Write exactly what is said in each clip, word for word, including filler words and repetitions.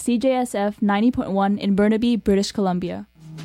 C J S F ninety point one in Burnaby, British Columbia.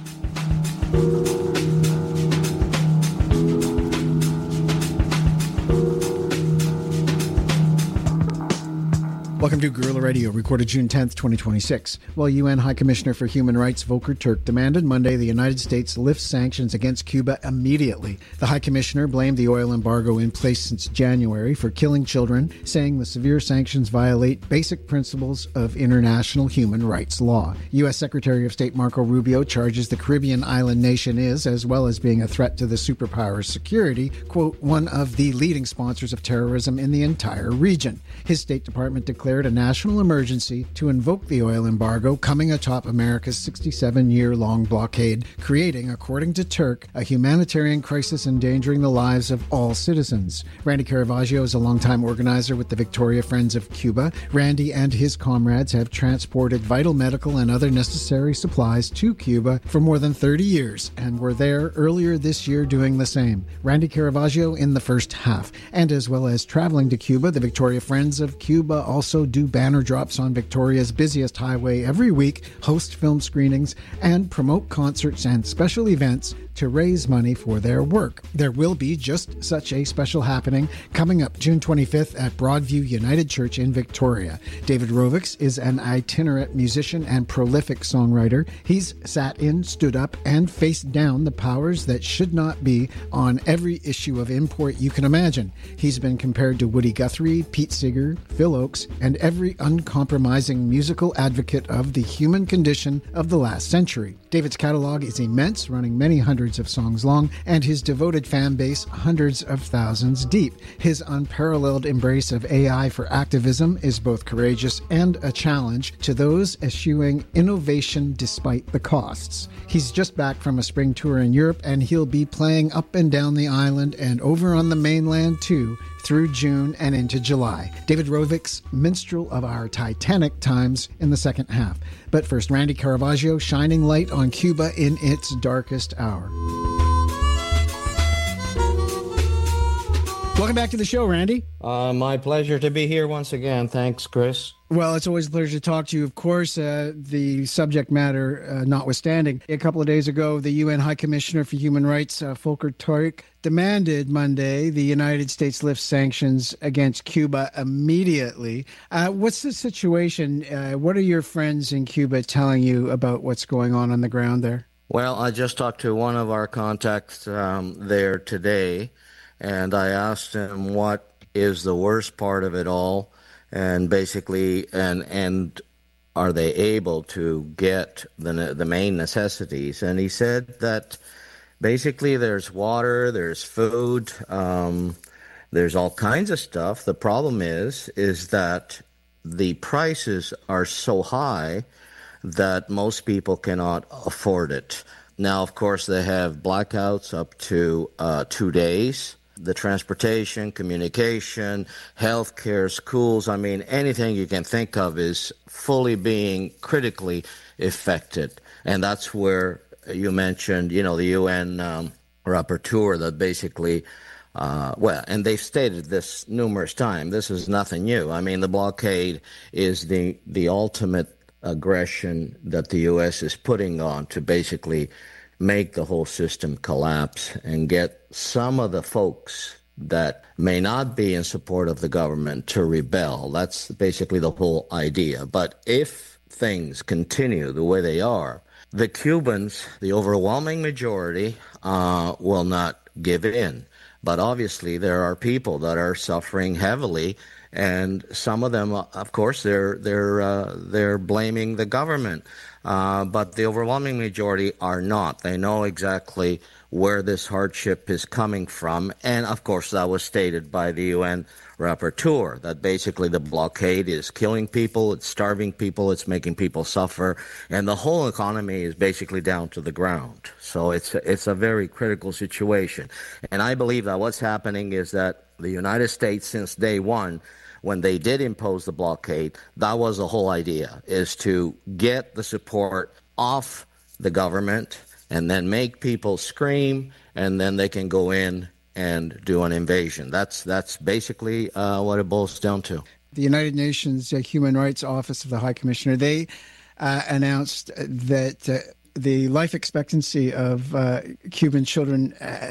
Welcome to Guerrilla Radio, recorded June tenth, twenty twenty-six. While U N High Commissioner for Human Rights Volker Turk demanded Monday the United States lift sanctions against Cuba immediately. The High Commissioner blamed the oil embargo in place since January for killing children, saying the severe sanctions violate basic principles of international human rights law. U S Secretary of State Marco Rubio charges the Caribbean island nation is, as well as being a threat to the superpower's security, quote, one of the leading sponsors of terrorism in the entire region. His State Department declared a national emergency to invoke the oil embargo coming atop America's sixty-seven-year-long blockade, creating, according to Turk, a humanitarian crisis endangering the lives of all citizens. Randy Caravaggio is a longtime organizer with the Victoria Friends of Cuba. Randy and his comrades have transported vital medical and other necessary supplies to Cuba for more than thirty years and were there earlier this year doing the same. Randy Caravaggio in the first half. And as well as traveling to Cuba, the Victoria Friends of Cuba also do banner drops on Victoria's busiest highway every week, host film screenings, and promote concerts and special events to raise money for their work. There will be just such a special happening coming up June twenty-fifth at Broadview United Church in Victoria. David Rovics is an itinerant musician and prolific songwriter. He's sat in, stood up, and faced down the powers that should not be on every issue of import you can imagine. He's been compared to Woody Guthrie, Pete Seeger, Phil Oakes, and every uncompromising musical advocate of the human condition of the last century. David's catalog is immense, running many hundreds of songs long, and his devoted fan base hundreds of thousands deep. His unparalleled embrace of A I for activism is both courageous and a challenge to those eschewing innovation despite the costs. He's just back from a spring tour in Europe, and he'll be playing up and down the island and over on the mainland too through June and into July. David Rovics, minstrel of our Titanic times in the second half. But first, Randy Caravaggio shining light on Cuba in its darkest hour. Welcome back to the show, Randy. Uh, my pleasure to be here once again. Thanks, Chris. Well, it's always a pleasure to talk to you. Of course, uh, the subject matter uh, notwithstanding, a couple of days ago, the U N High Commissioner for Human Rights, uh, Volker Turk, demanded Monday the United States lift sanctions against Cuba immediately. Uh, what's the situation? Uh, what are your friends in Cuba telling you about what's going on on the ground there? Well, I just talked to one of our contacts um, there today, and I asked him what is the worst part of it all, and basically, and and are they able to get the the main necessities? And he said that basically there's water, there's food, um, there's all kinds of stuff. The problem is, is that the prices are so high that most people cannot afford it. Now, of course, they have blackouts up to uh, two days. The transportation, communication, healthcare, schools, I mean, anything you can think of is fully being critically affected. And that's where you mentioned, you know, the U N um, rapporteur that basically, uh, well, and they've stated this numerous times, this is nothing new. I mean, the blockade is the, the ultimate aggression that the U S is putting on to basically make the whole system collapse and get some of the folks that may not be in support of the government to rebel. That's basically the whole idea. But if things continue the way they are, the Cubans, the overwhelming majority, uh, will not give in. But obviously there are people that are suffering heavily, and some of them, of course, they're they're uh, they're blaming the government. Uh, but the overwhelming majority are not. They know exactly where this hardship is coming from. And, of course, that was stated by the U N rapporteur, that basically the blockade is killing people, it's starving people, it's making people suffer, and the whole economy is basically down to the ground. So it's, it's a very critical situation. And I believe that what's happening is that the United States, since day one, when they did impose the blockade, that was the whole idea, is to get the support off the government and then make people scream, and then they can go in and do an invasion. That's that's basically uh, what it boils down to. the United Nations uh, Human Rights Office of the High Commissioner, they uh, announced that uh, the life expectancy of uh, Cuban children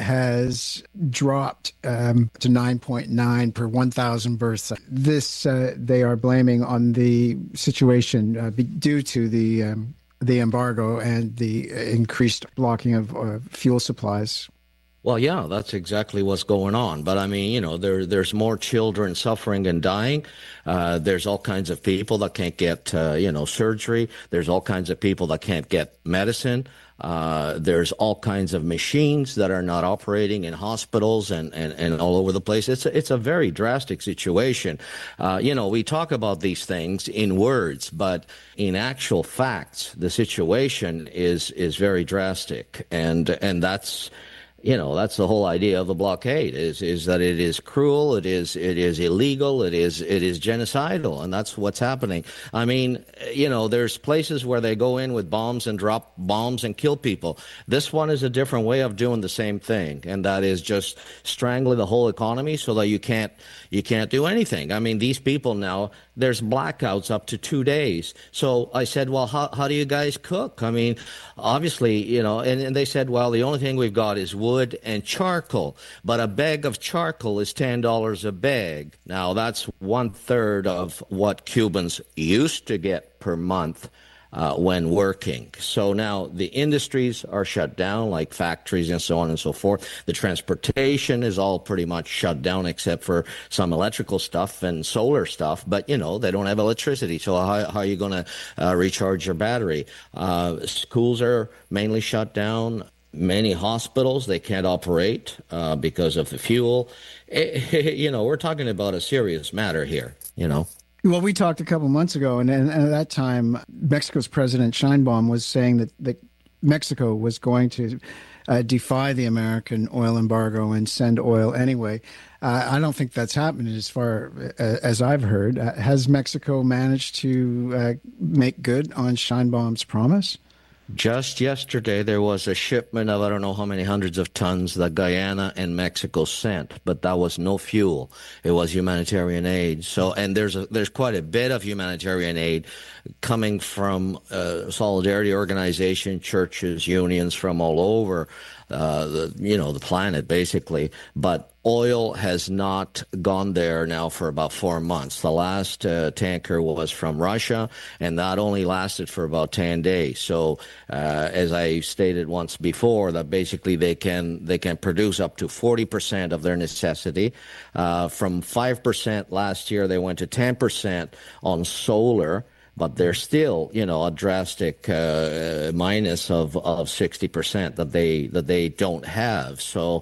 has dropped um, to nine point nine per one thousand births. This uh, they are blaming on the situation uh, due to the um, the embargo and the increased blocking of uh, fuel supplies. Well, yeah, that's exactly what's going on. But I mean, you know, there there's more children suffering and dying. Uh, there's all kinds of people that can't get, uh, you know, surgery. There's all kinds of people that can't get medicine. Uh, there's all kinds of machines that are not operating in hospitals and, and, and all over the place. It's a, it's a very drastic situation. Uh, you know, we talk about these things in words, but in actual facts, the situation is is very drastic, and and that's. You know, that's the whole idea of the blockade is is that it is cruel, it is it is illegal, it is it is genocidal, and that's what's happening. I mean, you know, there's places where they go in with bombs and drop bombs and kill people. This one is a different way of doing the same thing, and that is just strangling the whole economy so that you can't you can't do anything. I mean, these people now, there's blackouts up to two days. So I said, well, how how do you guys cook? I mean, obviously, you know, and, and they said, well, the only thing we've got is wood and charcoal, but a bag of charcoal is ten dollars a bag. Now, that's one third of what Cubans used to get per month uh, when working. So now the industries are shut down, like factories and so on and so forth. The transportation is all pretty much shut down except for some electrical stuff and solar stuff. But, you know, they don't have electricity. So how, how are you going to uh, recharge your battery? Uh, schools are mainly shut down. Many hospitals, they can't operate uh, because of the fuel. It, you know, we're talking about a serious matter here, you know. Well, we talked a couple months ago, and, and at that time, Mexico's President Sheinbaum was saying that, that Mexico was going to uh, defy the American oil embargo and send oil anyway. Uh, I don't think that's happened as far uh, as I've heard. Uh, has Mexico managed to uh, make good on Sheinbaum's promise? Just yesterday, there was a shipment of I don't know how many hundreds of tons that Guyana and Mexico sent, but that was no fuel. It was humanitarian aid. So, and there's a, there's quite a bit of humanitarian aid coming from uh, Solidarity Organization, churches, unions from all over uh, the you know the planet, basically. But oil has not gone there now for about four months. The last uh, tanker was from Russia, and that only lasted for about ten days. So, uh, as I stated once before, that basically they can they can produce up to forty percent of their necessity. Uh, from five percent last year, they went to ten percent on solar. But there's still, you know, a drastic uh, minus of, of sixty percent that they that they don't have. So,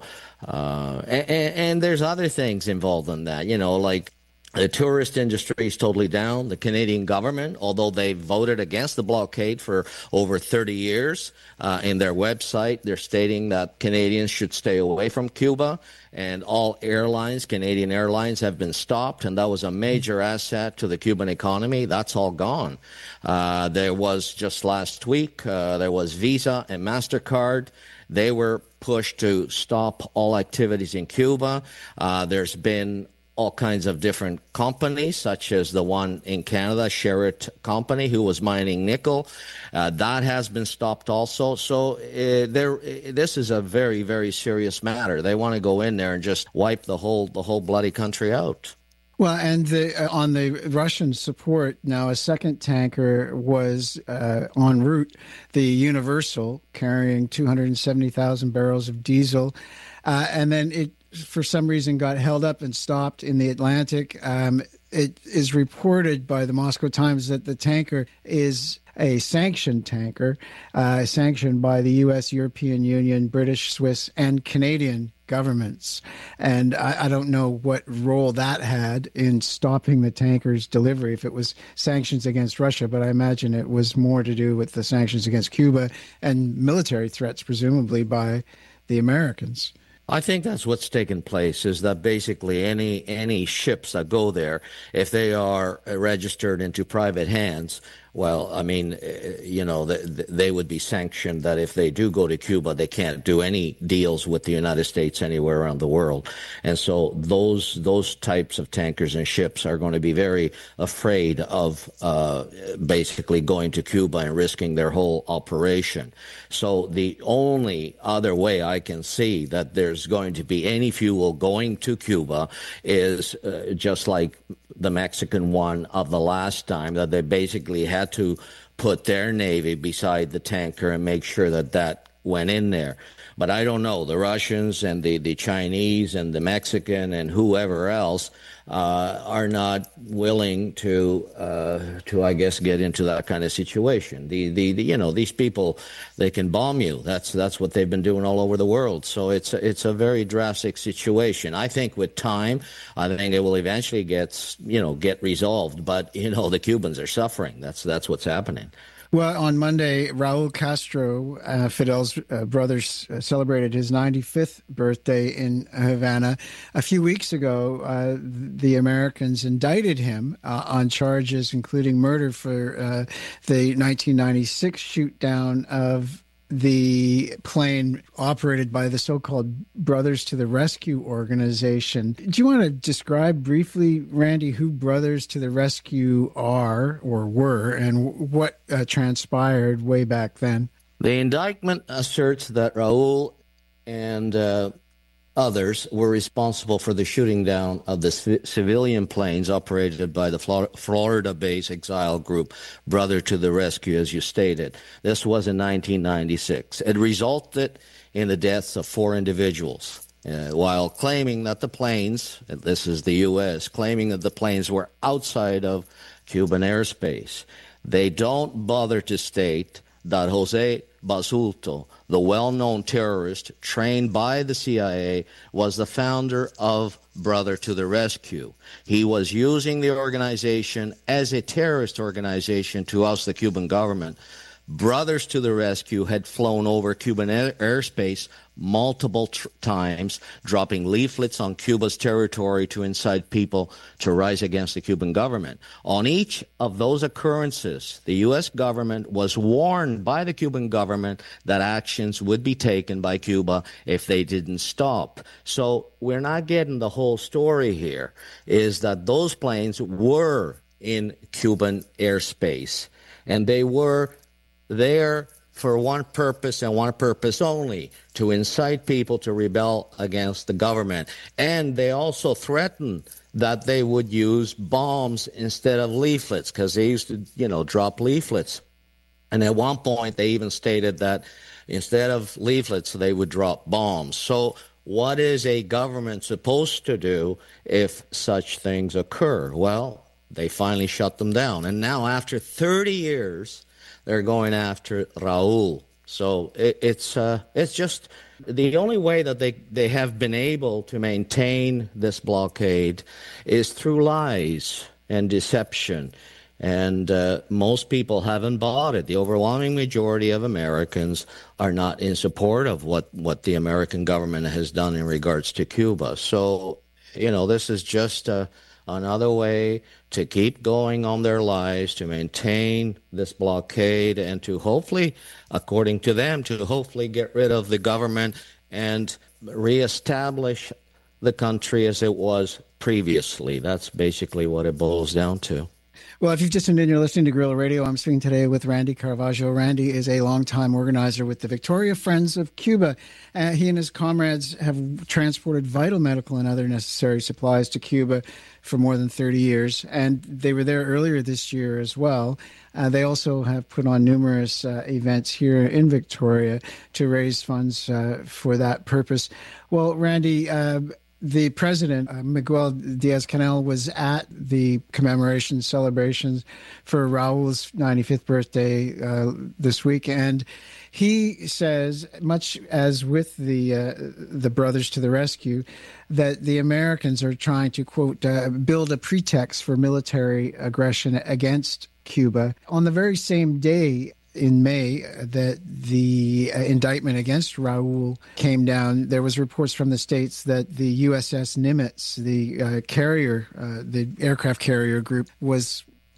uh, and, and there's other things involved in that, you know, like the tourist industry is totally down. The Canadian government, although they voted against the blockade for over thirty years, uh, in their website, they're stating that Canadians should stay away from Cuba. And all airlines, Canadian airlines, have been stopped, and that was a major asset to the Cuban economy. That's all gone. Uh, there was just last week, uh, there was Visa and MasterCard. They were pushed to stop all activities in Cuba. Uh, there's been all kinds of different companies, such as the one in Canada, Sherritt Company, who was mining nickel. Uh, that has been stopped also. So uh, there, this is a very, very serious matter. They want to go in there and just wipe the whole, the whole bloody country out. Well, and the, uh, on the Russian support, now a second tanker was uh, en route, the Universal, carrying two hundred seventy thousand barrels of diesel. Uh, and then it, for some reason, got held up and stopped in the Atlantic. Um, it is reported by the Moscow Times that the tanker is a sanctioned tanker, uh, sanctioned by the U S, European Union, British, Swiss, and Canadian governments. And I, I don't know what role that had in stopping the tanker's delivery, if it was sanctions against Russia, but I imagine it was more to do with the sanctions against Cuba and military threats, presumably, by the Americans. I think that's what's taken place, is that basically any any ships that go there, if they are registered into private hands, well, I mean, you know, they would be sanctioned that if they do go to Cuba, they can't do any deals with the United States anywhere around the world. And so those those types of tankers and ships are going to be very afraid of uh, basically going to Cuba and risking their whole operation. So the only other way I can see that there's going to be any fuel going to Cuba is uh, just like the Mexican one of the last time, that they basically had to put their Navy beside the tanker and make sure that that went in there. But I don't know. The Russians and the, the Chinese and the Mexican and whoever else uh, are not willing to, uh, to I guess, get into that kind of situation. The, the, the, you know, these people, they can bomb you. That's that's what they've been doing all over the world. So it's a, it's a very drastic situation. I think with time, I think it will eventually get, you know, get resolved. But, you know, the Cubans are suffering. That's that's what's happening. Well, on Monday, Raul Castro, uh, Fidel's uh, brother, uh, celebrated his ninety-fifth birthday in Havana. A few weeks ago, uh, the Americans indicted him uh, on charges including murder for uh, the nineteen ninety-six shoot-down of the plane operated by the so-called Brothers to the Rescue organization. Do you want to describe briefly, Randy, who Brothers to the Rescue are or were, and what uh, transpired way back then? The indictment asserts that Raul and uh, others were responsible for the shooting down of the c- civilian planes operated by the Flor- Florida-based exile group Brother to the Rescue, as you stated. This was in nineteen ninety-six. It resulted in the deaths of four individuals, uh, while claiming that the planes, and this is the U S, claiming that the planes were outside of Cuban airspace. They don't bother to state that Jose Basulto, the well-known terrorist trained by the C I A, was the founder of Brother to the Rescue. He was using the organization as a terrorist organization to oust the Cuban government. Brothers to the Rescue had flown over Cuban air- airspace multiple tr- times, dropping leaflets on Cuba's territory to incite people to rise against the Cuban government. On each of those occurrences, the U S government was warned by the Cuban government that actions would be taken by Cuba if they didn't stop. So we're not getting the whole story here, is that those planes were in Cuban airspace, and they were there for one purpose and one purpose only, to incite people to rebel against the government. And they also threatened that they would use bombs instead of leaflets, because they used to, you know, drop leaflets. And at one point, they even stated that instead of leaflets, they would drop bombs. So what is a government supposed to do if such things occur? Well, they finally shut them down. And now, after thirty years, they're going after Raul. So it, it's uh, it's just the only way that they, they have been able to maintain this blockade is through lies and deception. And uh, most people haven't bought it. The overwhelming majority of Americans are not in support of what, what the American government has done in regards to Cuba. So, you know, this is just uh, another way to keep going on their lives, to maintain this blockade, and to hopefully, according to them, to hopefully get rid of the government and reestablish the country as it was previously. That's basically what it boils down to. Well, if you've just tuned in, you're listening to Guerrilla Radio. I'm speaking today with Randy Caravaggio. Randy is a longtime organizer with the Victoria Friends of Cuba. Uh, he and his comrades have transported vital medical and other necessary supplies to Cuba for more than thirty years, and they were there earlier this year as well. Uh, they also have put on numerous uh, events here in Victoria to raise funds uh, for that purpose. Well, Randy, uh, the president, uh, Miguel Diaz-Canel, was at the commemoration celebrations for Raul's ninety-fifth birthday uh, this week, and he says, much as with the uh, the Brothers to the Rescue, that the Americans are trying to, quote, uh, build a pretext for military aggression against Cuba. On the very same day, in May, that the uh, indictment against Raul came down, there was reports from the States that the U S S Nimitz, the uh, carrier, uh, the aircraft carrier group, was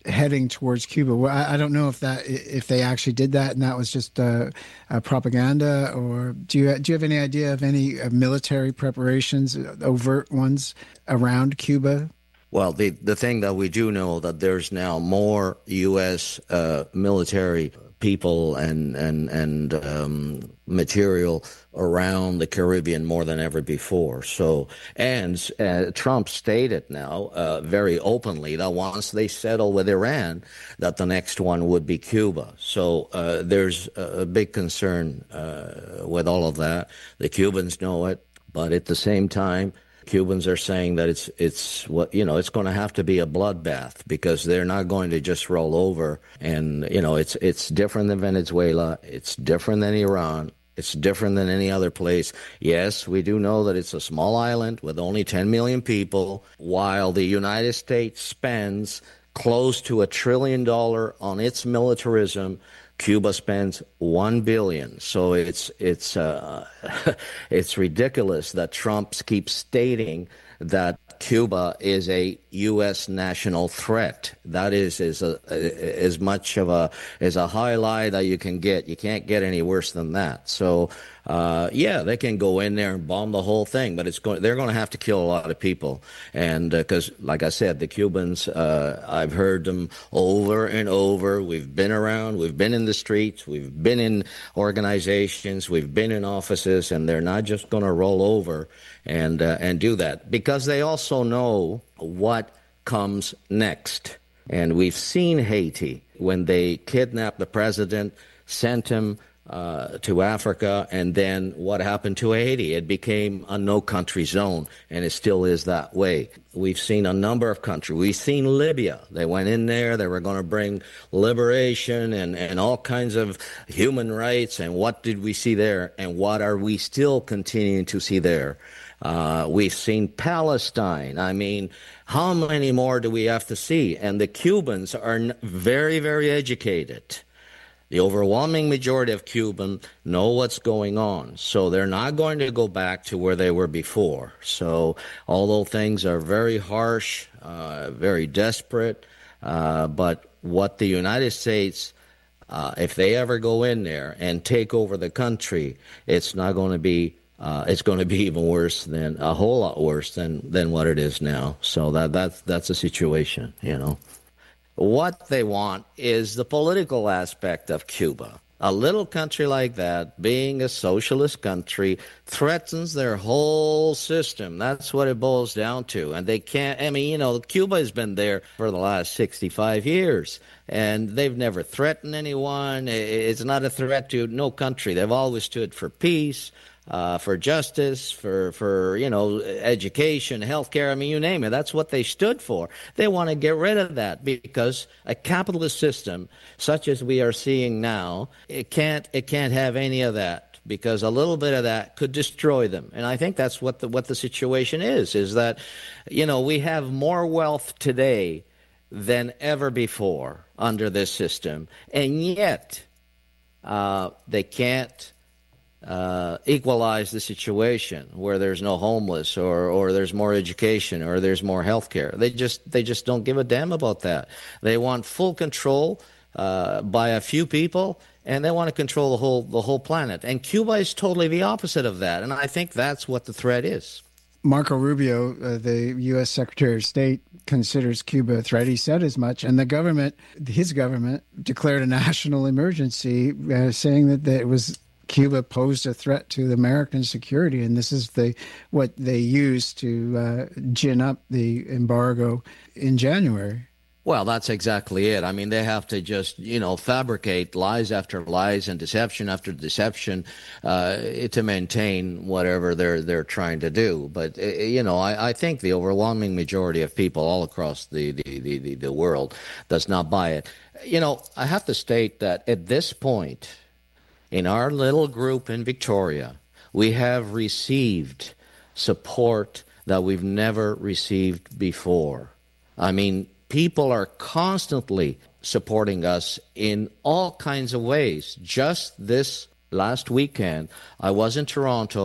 heading towards Cuba. Well, I, I don't know if that if they actually did that and that was just uh, uh, propaganda, or do you do you have any idea of any uh, military preparations, overt ones, around Cuba? Well, the, the thing that we do know that there's now more U S uh, military people and and and um, material around the Caribbean more than ever before. So, and uh, Trump stated now uh, very openly that once they settle with Iran, that the next one would be Cuba. So uh, there's a big concern uh, with all of that. The Cubans know it, but at the same time, Cubans are saying that it's it's what you know it's going to have to be a bloodbath, because they're not going to just roll over. And you know it's it's different than Venezuela, it's different than Iran, it's different than any other place. Yes, we do know that it's a small island with only ten million people, while the United States spends close to a trillion dollar on its militarism. Cuba spends one billion dollars. So it's it's uh, it's ridiculous that Trump keeps stating that Cuba is a U S national threat. That is is a, as much of a as a high lie that you can get. You can't get any worse than that. So uh, yeah, they can go in there and bomb the whole thing, but it's going. They're going to have to kill a lot of people, and because, uh, like I said, the Cubans. Uh, I've heard them over and over. We've been around. We've been in the streets. We've been in organizations. We've been in offices, and they're not just going to roll over and uh, and do that, because they also know what comes next. And we've seen Haiti when they kidnapped the president, sent him uh, to Africa, and then what happened to Haiti? It became a no-country zone, and it still is that way. We've seen a number of countries. We've seen Libya. They went in there. They were going to bring liberation and, and all kinds of human rights, and what did we see there? And what are we still continuing to see there? Uh, we've seen Palestine. I mean, how many more do we have to see? And the Cubans are very, very educated. The overwhelming majority of Cubans know what's going on. So they're not going to go back to where they were before. So although things are very harsh, uh, very desperate, uh, but what the United States, uh, if they ever go in there and take over the country, it's not going to be Uh, it's going to be even worse than a whole lot worse than, than what it is now. So that that's that's a situation, you know. What they want is the political aspect of Cuba. A little country like that, being a socialist country, threatens their whole system. That's what it boils down to. And they can't, I mean, you know, Cuba has been there for the last sixty-five years, and they've never threatened anyone. It's not a threat to no country. They've always stood for peace, Uh, for justice, for, for, you know, education, healthcare. I mean, you name it. That's what they stood for. They want to get rid of that, because a capitalist system such as we are seeing now, it can't, it can't have any of that, because a little bit of that could destroy them. And I think that's what the, what the situation is, is that, you know, we have more wealth today than ever before under this system. And yet, uh, they can't Uh, equalize the situation where there's no homeless, or, or there's more education, or there's more health care. They just they just don't give a damn about that. They want full control uh, by a few people, and they want to control the whole the whole planet. And Cuba is totally the opposite of that, and I think that's what the threat is. Marco Rubio, uh, the U S Secretary of State, considers Cuba a threat. He said as much, and the government, his government, declared a national emergency, uh, saying that, that it was Cuba posed a threat to American security, and this is the what they used to uh, gin up the embargo in January. Well, that's exactly it. I mean, they have to just, you know, fabricate lies after lies and deception after deception uh, to maintain whatever they're they're trying to do. But, uh, you know, I, I think the overwhelming majority of people all across the, the, the, the world does not buy it. You know, I have to state that at this point, in our little group in Victoria, we have received support that we've never received before. I mean, people are constantly supporting us in all kinds of ways. Just this last weekend, I was in Toronto,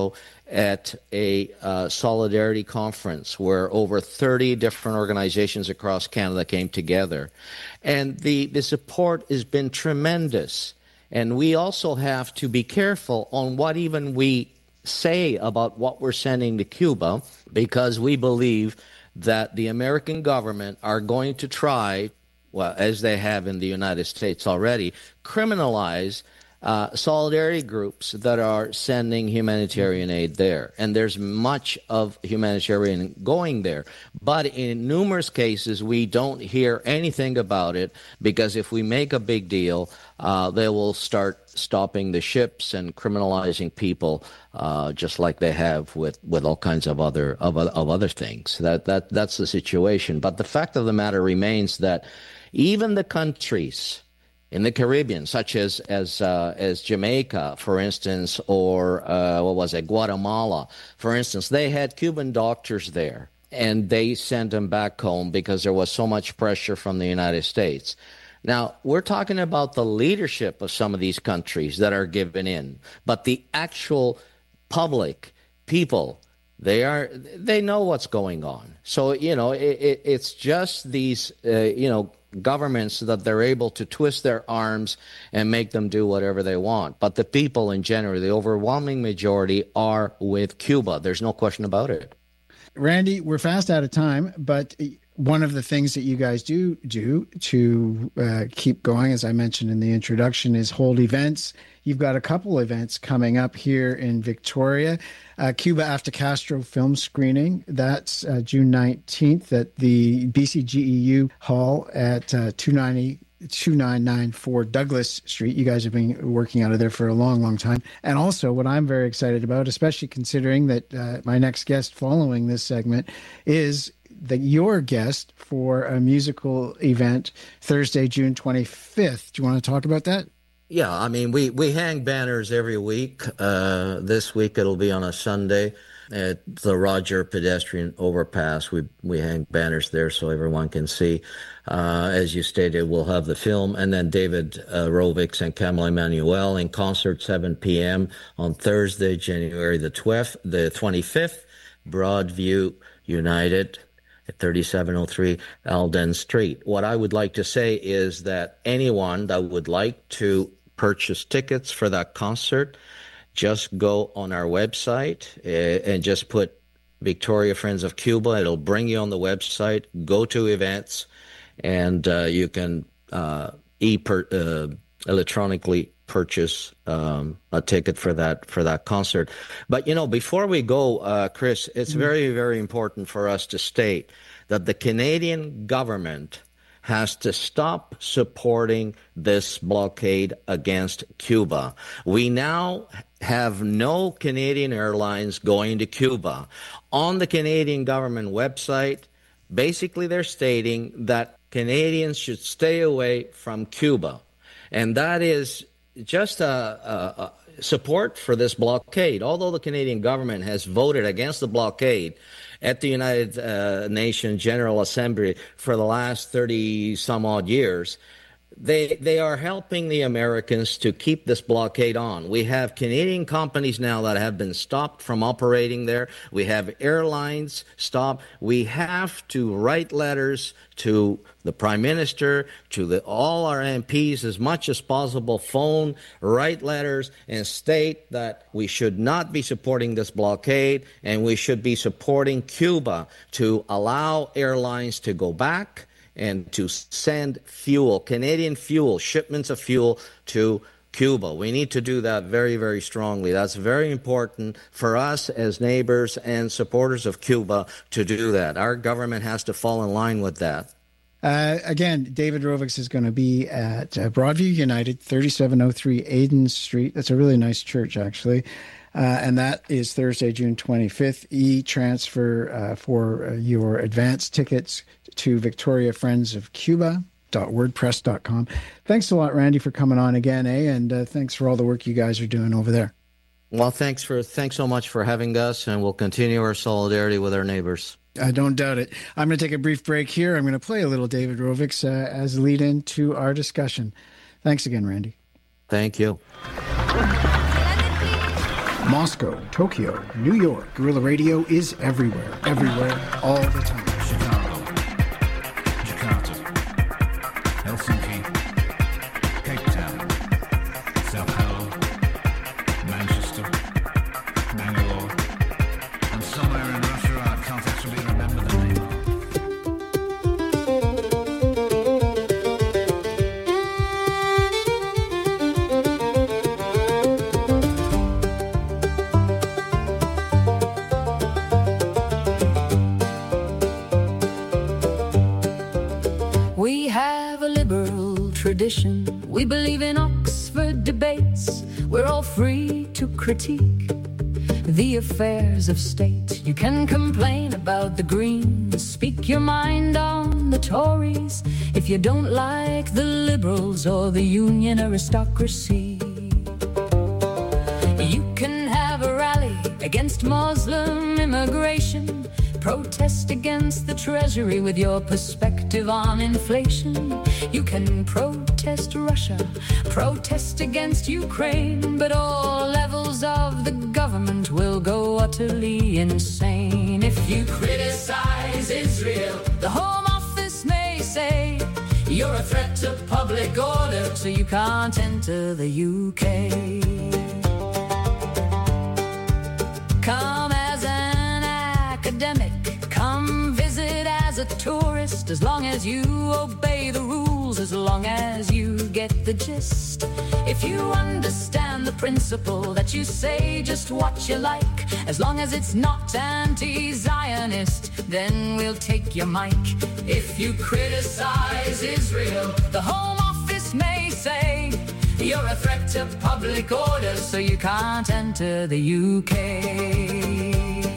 at a uh, solidarity conference where over thirty different organizations across Canada came together. And the, the support has been tremendous. And we also have to be careful on what even we say about what we're sending to Cuba, because we believe that the American government are going to try, well, as they have in the United States already, criminalize Uh, solidarity groups that are sending humanitarian aid there. And there's much of humanitarian going there. But in numerous cases, we don't hear anything about it, because if we make a big deal, uh, they will start stopping the ships and criminalizing people, uh, just like they have with, with all kinds of other of, of other things. That that that's the situation. But the fact of the matter remains that even the countries in the Caribbean, such as as uh, as Jamaica, for instance, or uh, what was it, Guatemala, for instance, they had Cuban doctors there, and they sent them back home because there was so much pressure from the United States. Now, we're talking about the leadership of some of these countries that are giving in, but the actual public, people, they are they know what's going on. So, you know, it, it, it's just these, uh, you know, governments that they're able to twist their arms and make them do whatever they want. But the people in general, the overwhelming majority, are with Cuba. There's no question about it. Randy, we're fast out of time, but one of the things that you guys do do to uh, keep going, as I mentioned in the introduction, is hold events. You've got a couple events coming up here in Victoria. Uh, Cuba After Castro film screening. That's uh, June nineteenth at the B C G E U Hall at uh, two ninety, two nine nine four Douglas Street. You guys have been working out of there for a long, long time. And also what I'm very excited about, especially considering that uh, my next guest following this segment is the, your guest for a musical event Thursday, June twenty-fifth. Do you want to talk about that? Yeah, I mean, we, we hang banners every week. Uh, this week it'll be on a Sunday at the Roger Pedestrian Overpass. We we hang banners there so everyone can see. Uh, as you stated, we'll have the film, and then David uh, Rovics and Camila Emanuel in concert, seven p.m. on Thursday, January the twelfth, the twenty-fifth, Broadview United at thirty-seven oh three Alden Street. What I would like to say is that anyone that would like to purchase tickets for that concert, just go on our website uh, and just put Victoria Friends of Cuba. It'll bring you on the website. Go to events, and uh, you can uh, e per, uh, electronically purchase um, a ticket for that for that concert. But you know, before we go, uh, Chris, it's mm-hmm. very very important for us to state that the Canadian government has to stop supporting this blockade against Cuba. We now have no Canadian airlines going to Cuba. On the Canadian government website, basically they're stating that Canadians should stay away from Cuba. And that is just a, a, a support for this blockade. Although the Canadian government has voted against the blockade at the United uh, Nations General Assembly for the last thirty some odd years, they they are helping the Americans to keep this blockade on. We have Canadian companies now that have been stopped from operating there. We have airlines stopped. We have to write letters to the Prime Minister, to the, all our M Ps as much as possible, phone, write letters, and state that we should not be supporting this blockade, and we should be supporting Cuba to allow airlines to go back and to send fuel, Canadian fuel, shipments of fuel to Cuba. We need to do that very, very strongly. That's very important for us as neighbors and supporters of Cuba to do that. Our government has to fall in line with that. Uh, again, David Rovics is going to be at uh, Broadview United, thirty-seven oh three Aden Street. That's a really nice church, actually. Uh, and that is Thursday, June twenty-fifth. E-transfer uh, for uh, your advance tickets to Victoria Friends of Cuba dot wordpress dot com. Thanks a lot, Randy, for coming on again, eh? And uh, thanks for all the work you guys are doing over there. Well, thanks for thanks so much for having us, and we'll continue our solidarity with our neighbors. I don't doubt it. I'm going to take a brief break here. I'm going to play a little David Rovics uh, as a lead-in to our discussion. Thanks again, Randy. Thank you. Moscow, Tokyo, New York. Guerrilla Radio is everywhere, everywhere, all the time. Chicago, Jakarta, Helsinki, Cape Town, Sao Paulo, Manchester, Bangalore, and somewhere in Russia I can't actually remember the name. We have a liberal tradition. We believe in Oxford debates. We're all free to critique the affairs of state. You can complain about the Greens, speak your mind on the Tories, if you don't like the Liberals or the Union aristocracy. You can have a rally against Muslim immigration, protest against the Treasury with your perspective on inflation. You can protest Russia, protest against Ukraine, but all levels of the government will go utterly insane. If you criticize Israel, the Home Office may say you're a threat to public order, so you can't enter the U K. Come as an academic, come visit as a tourist, as long as you obey the rules, as long as you get the gist. If you understand the principle that you say just what you like, as long as it's not anti-Zionist, then we'll take your mic. If you criticize Israel, the Home Office may say you're a threat to public order, so you can't enter the U K.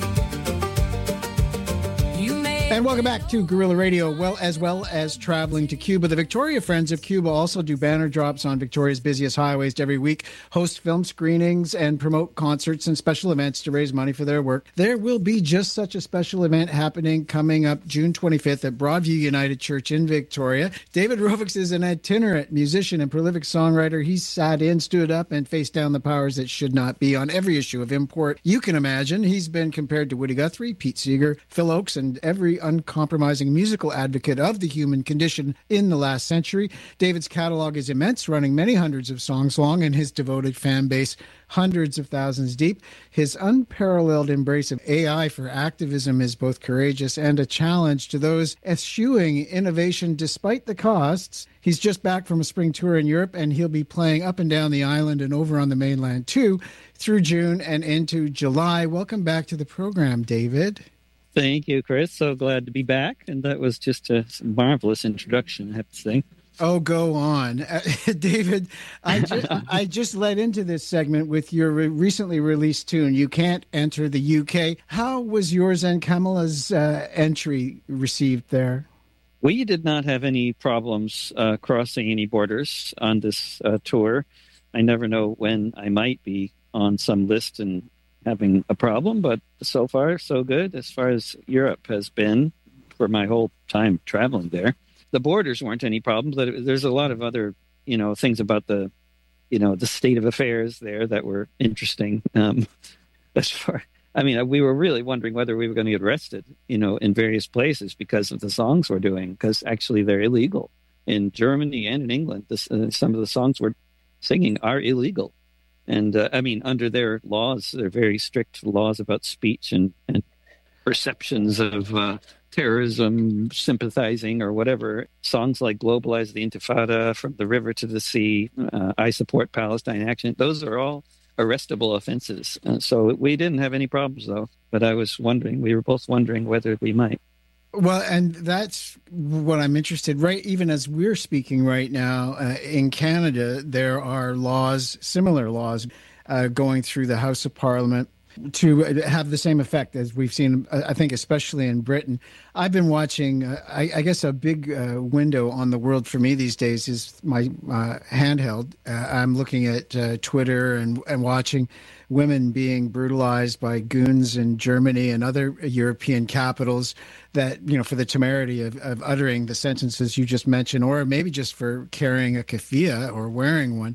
And welcome back to Guerrilla Radio, well, as well as traveling to Cuba. The Victoria Friends of Cuba also do banner drops on Victoria's busiest highways every week, host film screenings, and promote concerts and special events to raise money for their work. There will be just such a special event happening coming up June twenty-fifth at Broadview United Church in Victoria. David Rovix is an itinerant musician and prolific songwriter. He's sat in, stood up, and faced down the powers that should not be on every issue of import you can imagine. He's been compared to Woody Guthrie, Pete Seeger, Phil Oakes, and every uncompromising musical advocate of the human condition in the last century. David's catalog is immense, running many hundreds of songs long, and his devoted fan base hundreds of thousands deep. His unparalleled embrace of A I for activism is both courageous and a challenge to those eschewing innovation despite the costs. He's just back from a spring tour in Europe, and he'll be playing up and down the island and over on the mainland too through June and into July. Welcome back to the program, David. Thank you, Chris. So glad to be back. And that was just a marvelous introduction, I have to say. Oh, go on. Uh, David, I just, I just led into this segment with your re- recently released tune, You Can't Enter the U K. How was yours and Camilla's uh, entry received there? We did not have any problems uh, crossing any borders on this uh, tour. I never know when I might be on some list and having a problem, but so far, so good as far as Europe has been for my whole time traveling there. The borders weren't any problem, but there's a lot of other, you know, things about the, you know, the state of affairs there that were interesting. Um, as far, I mean, we were really wondering whether we were going to get arrested, you know, in various places because of the songs we're doing, because actually they're illegal in Germany and in England. This, uh, some of the songs we're singing are illegal. And, uh, I mean, under their laws, they're very strict laws about speech and, and perceptions of uh, terrorism, sympathizing, or whatever. Songs like Globalize the Intifada, From the River to the Sea, uh, I Support Palestine Action, those are all arrestable offenses. Uh, so we didn't have any problems, though. But I was wondering, we were both wondering whether we might. Well, and that's what I'm interested, right? Even as we're speaking right now, uh, in Canada, there are laws, similar laws, uh, going through the House of Parliament to have the same effect as we've seen, I think, especially in Britain. I've been watching, uh, I, I guess a big uh, window on the world for me these days is my uh, handheld. Uh, I'm looking at uh, Twitter and, and watching women being brutalized by goons in Germany and other European capitals that, you know, for the temerity of, of uttering the sentences you just mentioned, or maybe just for carrying a keffiyeh or wearing one.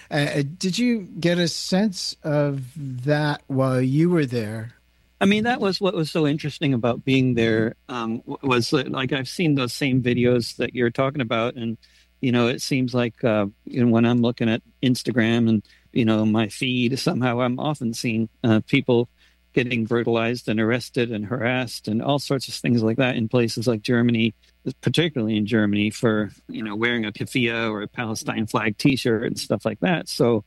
Uh, did you get a sense of that while you were there? I mean, that was what was so interesting about being there, um, was that, like, I've seen those same videos that you're talking about. And, you know, it seems like, uh, you know, when I'm looking at Instagram and, you know, my feed, somehow I'm often seeing uh, people getting brutalized and arrested and harassed and all sorts of things like that in places like Germany, particularly in Germany, for, you know, wearing a keffiyeh or a Palestine flag T-shirt and stuff like that. So